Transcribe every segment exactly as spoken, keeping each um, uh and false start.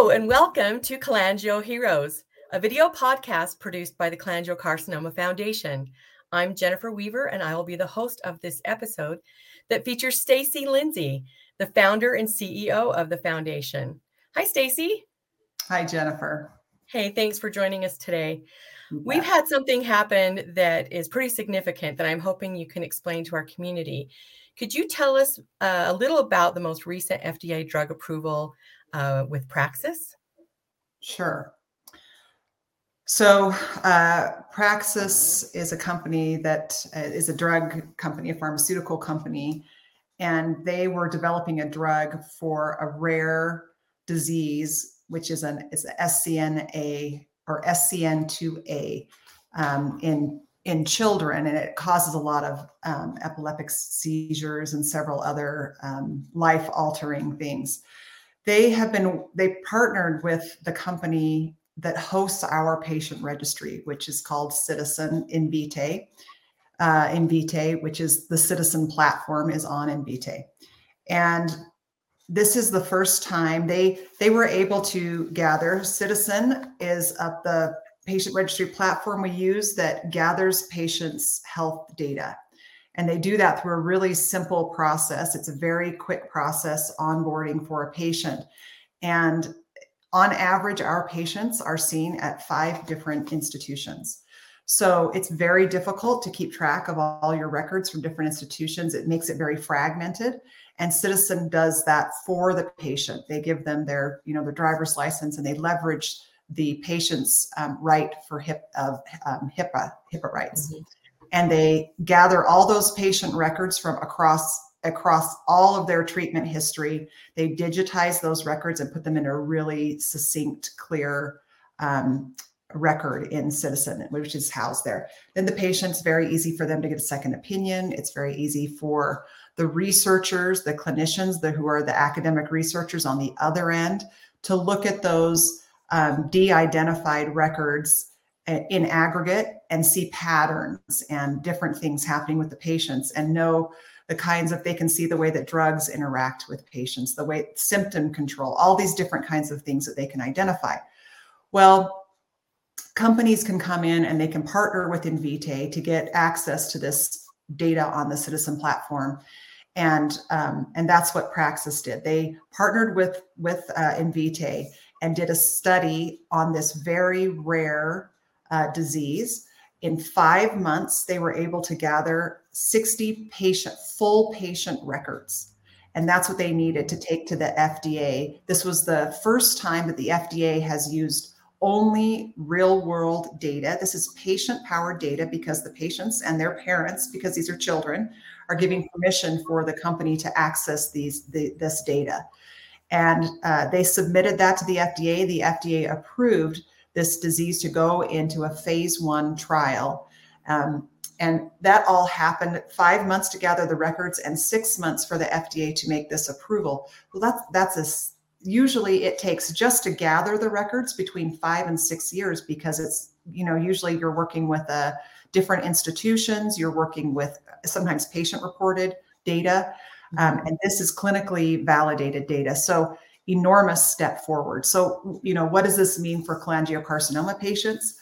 and welcome to Cholangio Heroes, a video podcast produced by the Cholangiocarcinoma Foundation. I'm Jennifer Weaver, and I will be the host of this episode that features Stacy Lindsay, the founder and C E O of the foundation. Hi, Stacy. Hi, Jennifer. Hey, thanks for joining us today. Yeah. We've had something happen that is pretty significant that I'm hoping you can explain to our community. Could you tell us uh, a little about the most recent F D A drug approval uh, with Praxis? Sure. So uh, Praxis is a company that uh, is a drug company, a pharmaceutical company, and they were developing a drug for a rare disease, which is an is S C N A or S C N two A um, in in children, and it causes a lot of um, epileptic seizures and several other um, life-altering things. They have been, they partnered with the company that hosts our patient registry, which is called Ciitizen Invitae. Uh, Invitae, which is the Ciitizen platform, is on Invitae. And this is the first time they, they were able to gather. Ciitizen is up the patient registry platform we use that gathers patients' health data. And they do that through a really simple process. It's a very quick process onboarding for a patient. And on average, our patients are seen at five different institutions. So it's very difficult to keep track of all your records from different institutions. It makes it very fragmented. And Ciitizen does that for the patient. They give them their, you know, their driver's license, and they leverage the patient's um, right for HIP, of um, HIPAA, HIPAA rights. Mm-hmm. And they gather all those patient records from across across all of their treatment history. They digitize those records and put them in a really succinct, clear um, record in Ciitizen, which is housed there. Then the patient's very easy for them to get a second opinion. It's very easy for the researchers, the clinicians, the, who are the academic researchers on the other end, to look at those um, de-identified records in aggregate and see patterns and different things happening with the patients, and know the kinds of, they can see the way that drugs interact with patients, the way symptom control, all these different kinds of things that they can identify. Well, companies can come in and they can partner with Invitae to get access to this data on the Ciitizen platform. And, um, and that's what Praxis did. They partnered with, with uh, Invitae and did a study on this very rare Uh, disease. In five months, they were able to gather sixty patient, full patient records. And that's what they needed to take to the F D A. This was the first time that the F D A has used only real world data. This is patient powered data because the patients and their parents, because these are children, are giving permission for the company to access these the, this data. And uh, they submitted that to the F D A. The F D A approved this disease to go into a phase one trial. Um, and that all happened five months to gather the records and six months for the F D A to make this approval. Well, that's, that's a, usually it takes just to gather the records between five and six years because it's, you know, usually you're working with uh, different institutions, you're working with sometimes patient reported data. Um, and this is clinically validated data. So enormous step forward. So, you know, what does this mean for cholangiocarcinoma patients?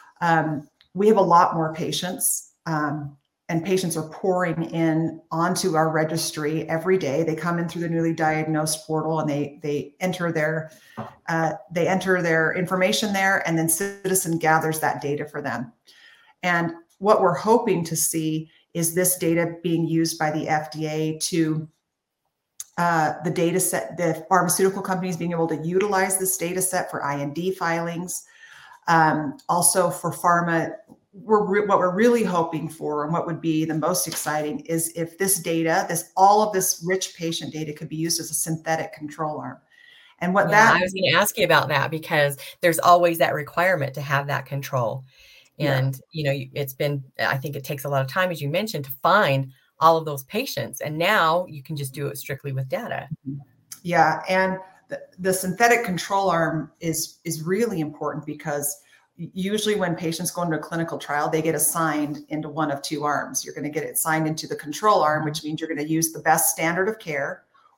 Um, we have a lot more patients, um, and patients are pouring in onto our registry every day. They come in through the newly diagnosed portal, and they they enter their uh, they enter their information there, and then Ciitizen gathers that data for them. And what we're hoping to see is this data being used by the F D A to Uh, the data set, the pharmaceutical companies being able to utilize this data set for I N D filings. Um, also for pharma, we're re- what we're really hoping for, and what would be the most exciting, is if this data, this all of this rich patient data could be used as a synthetic control arm. And what yeah, that I was going to ask you about that, because there's always that requirement to have that control. And, yeah. you know, it's been, I think it takes a lot of time, as you mentioned, to find all of those patients. And now you can just do it strictly with data. Yeah. And the, the synthetic control arm is, is really important, because usually when patients go into a clinical trial, they get assigned into one of two arms. You're going to get it assigned into the control arm, which means you're going to use the best standard of care,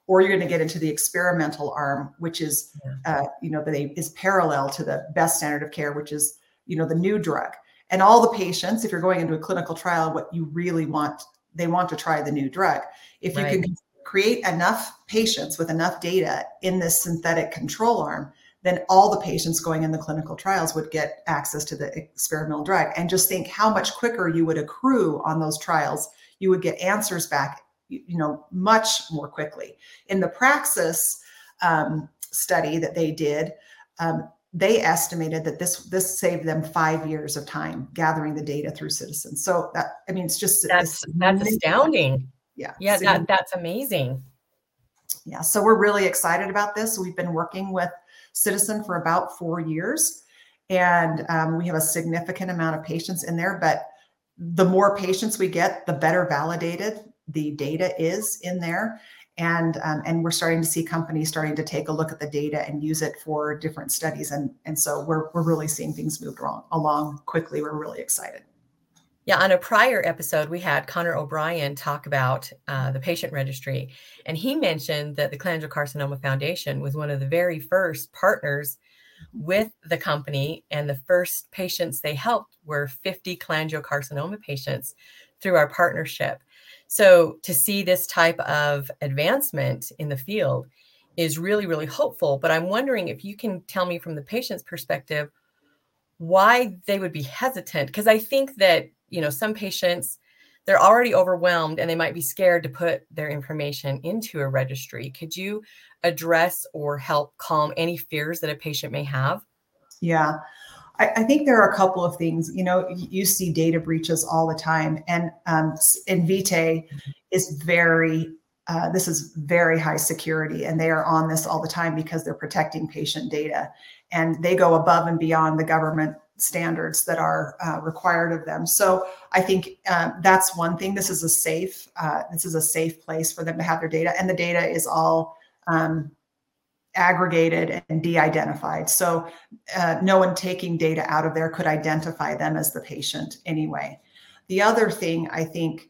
or you're going to get into the experimental arm, which is, uh, you know, that is parallel to the best standard of care, which is, you know, the new drug. And all the patients, if you're going into a clinical trial, what you really want, they want to try the new drug. If you Right. can create enough patients with enough data in this synthetic control arm, then all the patients going in the clinical trials would get access to the experimental drug. And just think how much quicker you would accrue on those trials. You would get answers back, you know, much more quickly. In the Praxis um, study that they did, um, they estimated that this this saved them five years of time gathering the data through Citizen. So that, I mean, it's just that's that's astounding. Yeah, yeah, that that's amazing. Yeah, so we're really excited about this. We've been working with Citizen for about four years, and um, we have a significant amount of patients in there. But the more patients we get, the better validated the data is in there. And um, and we're starting to see companies starting to take a look at the data and use it for different studies. And, and so we're, we're really seeing things move along, along quickly. We're really excited. Yeah, on a prior episode, we had Connor O'Brien talk about uh, the patient registry. And he mentioned that the Cholangiocarcinoma Foundation was one of the very first partners with the company. And the first patients they helped were fifty cholangiocarcinoma patients through our partnership. So to see this type of advancement in the field is really, really hopeful. But I'm wondering if you can tell me from the patient's perspective why they would be hesitant. Because I think that, you know, some patients, they're already overwhelmed and they might be scared to put their information into a registry. Could you address or help calm any fears that a patient may have? Yeah. I, I think there are a couple of things. You know, you see data breaches all the time, and um, Invitae is very, uh, this is very high security, and they are on this all the time because they're protecting patient data, and they go above and beyond the government standards that are uh, required of them. So I think uh, that's one thing. This is a safe, uh, this is a safe place for them to have their data, and the data is all um, aggregated and de-identified. So uh, no one taking data out of there could identify them as the patient anyway. The other thing I think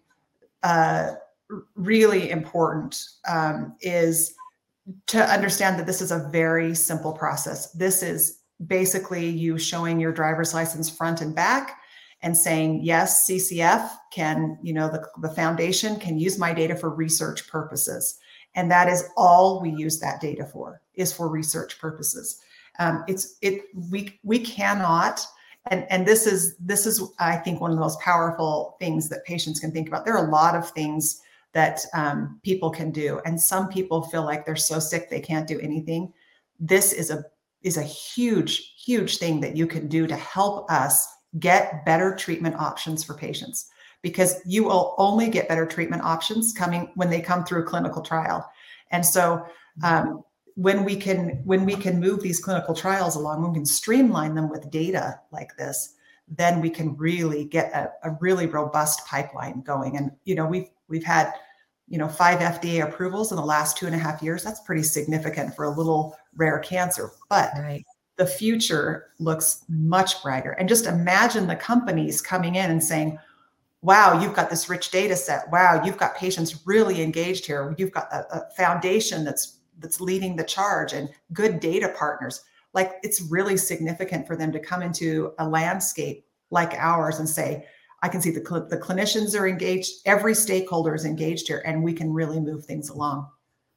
uh, really important um, is to understand that this is a very simple process. This is basically you showing your driver's license front and back and saying, yes, C C F can, you know, the, the foundation can use my data for research purposes. And that is all we use that data for, is for research purposes. Um, it's it we we cannot, and and this is this is I think one of the most powerful things that patients can think about. There are a lot of things that um, people can do, and some people feel like they're so sick they can't do anything. This is a is a huge huge thing that you can do to help us get better treatment options for patients. Because you will only get better treatment options coming when they come through a clinical trial. And so um, when we can when we can move these clinical trials along, when we can streamline them with data like this, then we can really get a, a really robust pipeline going. And you know, we've we've had you know five F D A approvals in the last two and a half years. That's pretty significant for a little rare cancer. But Right. The future looks much brighter. And just imagine the companies coming in and saying, wow, you've got this rich data set. Wow, you've got patients really engaged here. You've got a, a foundation that's that's leading the charge and good data partners. Like, it's really significant for them to come into a landscape like ours and say, I can see the, cl- the clinicians are engaged, every stakeholder is engaged here, and we can really move things along.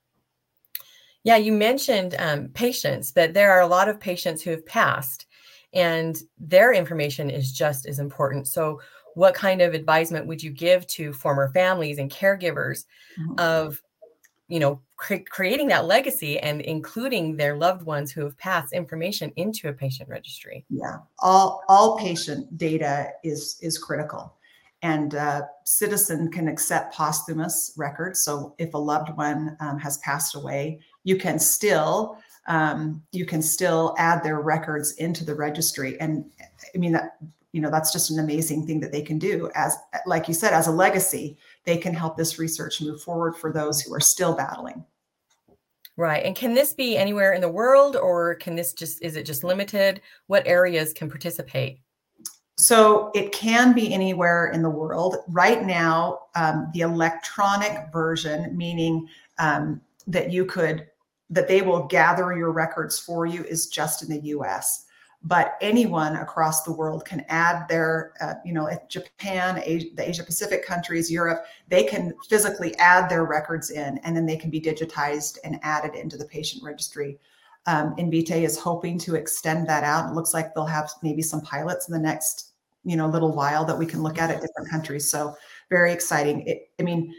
Yeah, you mentioned um, patients, that there are a lot of patients who have passed and their information is just as important. So what kind of advisement would you give to former families and caregivers mm-hmm. of, you know, cre- creating that legacy and including their loved ones who have passed information into a patient registry? Yeah, all all patient data is is critical. And uh, Citizen can accept posthumous records. So if a loved one um, has passed away, you can still um, you can still add their records into the registry. And I mean, that, you know, that's just an amazing thing that they can do. As like you said, as a legacy, they can help this research move forward for those who are still battling. Right. And can this be anywhere in the world, or can this just, is it just limited? What areas can participate? So it can be anywhere in the world. Right now, um, the electronic version, meaning um, that you could, that they will gather your records for you is just in the U S. But anyone across the world can add their, uh, you know, if Japan, Asia, the Asia Pacific countries, Europe, they can physically add their records in, and then they can be digitized and added into the patient registry. Um, Invitae is hoping to extend that out. It looks like they'll have maybe some pilots in the next, you know, little while that we can look at at different countries. So very exciting. It, I mean,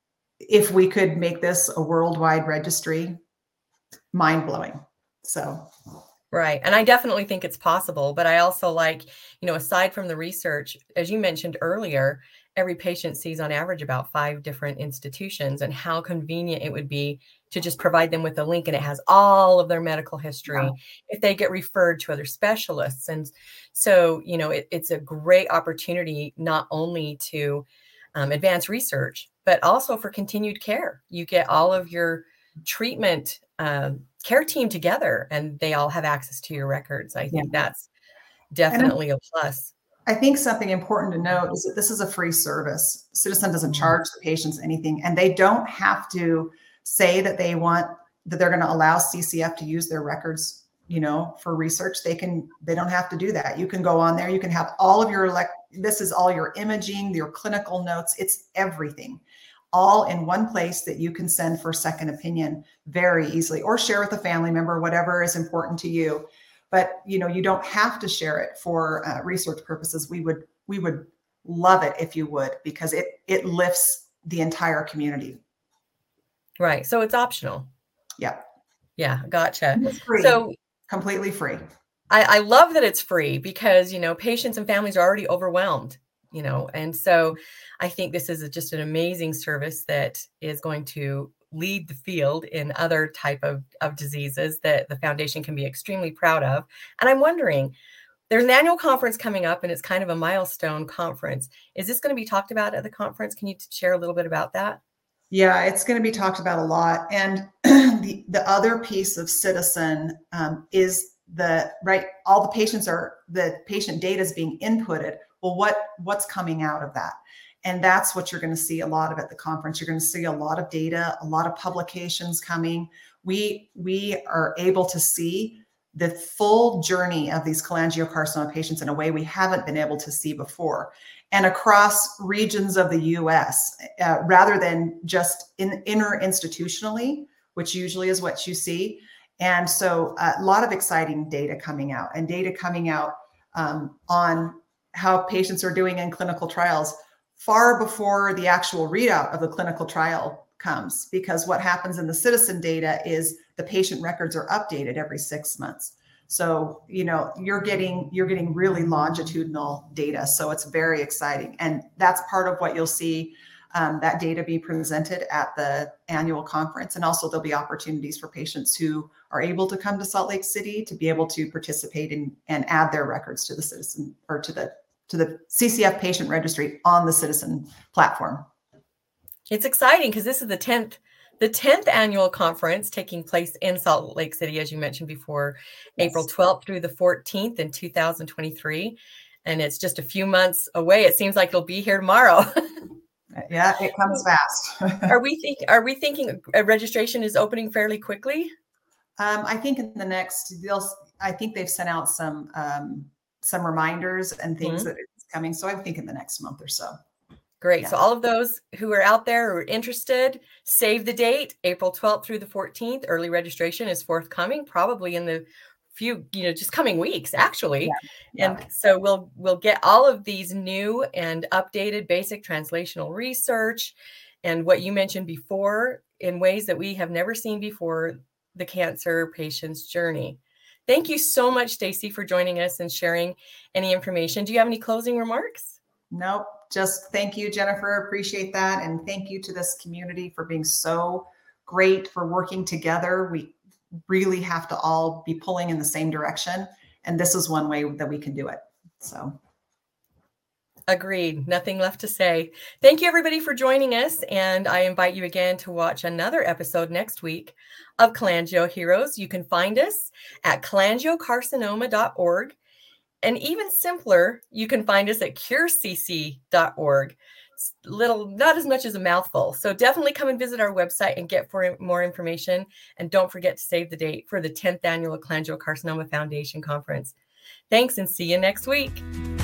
if we could make this a worldwide registry, mind blowing. So. Right. And I definitely think it's possible, but I also like, you know, aside from the research, as you mentioned earlier, every patient sees on average about five different institutions, and how convenient it would be to just provide them with a link and it has all of their medical history yeah. if they get referred to other specialists. And so, you know, it, it's a great opportunity not only to um, advance research, but also for continued care. You get all of your treatment um, care team together and they all have access to your records. I think yeah. that's definitely a plus. I think something important to note is that this is a free service. Ciitizen doesn't charge the patients anything, and they don't have to say that they want, that they're going to allow C C F to use their records, you know, for research. They can, they don't have to do that. You can go on there, you can have all of your, elect, this is all your imaging, your clinical notes, it's everything, all in one place that you can send for second opinion very easily, or share with a family member, whatever is important to you. But, you know, you don't have to share it for uh, research purposes. We would, we would love it if you would, because it, it lifts the entire community. Right. So it's optional. Yeah. Yeah. Gotcha. It's free. So completely free. I, I love that it's free because, you know, patients and families are already overwhelmed, you know, and so I think this is just an amazing service that is going to lead the field in other type of, of diseases that the foundation can be extremely proud of. And I'm wondering, there's an annual conference coming up and it's kind of a milestone conference. Is this going to be talked about at the conference? Can you share a little bit about that? Yeah, it's going to be talked about a lot. And the, the other piece of Ciitizen um, is the, right, all the patients are, the patient data is being inputted. Well, what, what's coming out of that? And that's what you're going to see a lot of at the conference. You're going to see a lot of data, a lot of publications coming. We, we are able to see the full journey of these cholangiocarcinoma patients in a way we haven't been able to see before, and across regions of the U S, uh, rather than just in inter-institutionally, which usually is what you see. And so uh, a lot of exciting data coming out, and data coming out um, on how patients are doing in clinical trials far before the actual readout of the clinical trial comes, because what happens in the Ciitizen data is the patient records are updated every six months. So, you know, you're getting, you're getting really longitudinal data. So it's very exciting. And that's part of what you'll see um, that data be presented at the annual conference. And also there'll be opportunities for patients who are able to come to Salt Lake City to be able to participate in and add their records to the Ciitizen, or to the to the C C F patient registry on the Ciitizen platform. It's exciting because this is the tenth, the tenth annual conference taking place in Salt Lake City, as you mentioned before, yes. April twelfth through the fourteenth in two thousand twenty-three. And it's just a few months away. It seems like it'll be here tomorrow. Yeah, it comes fast. Are we think, are we thinking a registration is opening fairly quickly? Um, I think in the next, they'll, I think they've sent out some, um, some reminders and things mm-hmm. that it's coming. So I think in the next month or so. Great. Yeah. So all of those who are out there who are interested, save the date, April twelfth through the fourteenth. Early registration is forthcoming, probably in the few, you know, just coming weeks, actually. Yeah. Yeah. And so we'll, we'll get all of these new and updated basic translational research and what you mentioned before in ways that we have never seen before, the cancer patient's journey. Thank you so much, Stacy, for joining us and sharing any information. Do you have any closing remarks? Nope. Just thank you, Jennifer. Appreciate that. And thank you to this community for being so great, for working together. We really have to all be pulling in the same direction. And this is one way that we can do it. So. Agreed. Nothing left to say. Thank you, everybody, for joining us. And I invite you again to watch another episode next week of Cholangio Heroes. You can find us at cholangiocarcinoma dot org. And even simpler, you can find us at cure c c dot org. little, not as much as a mouthful. So definitely come and visit our website and get for more information. And don't forget to save the date for the tenth annual Cholangiocarcinoma Foundation Conference. Thanks, and see you next week.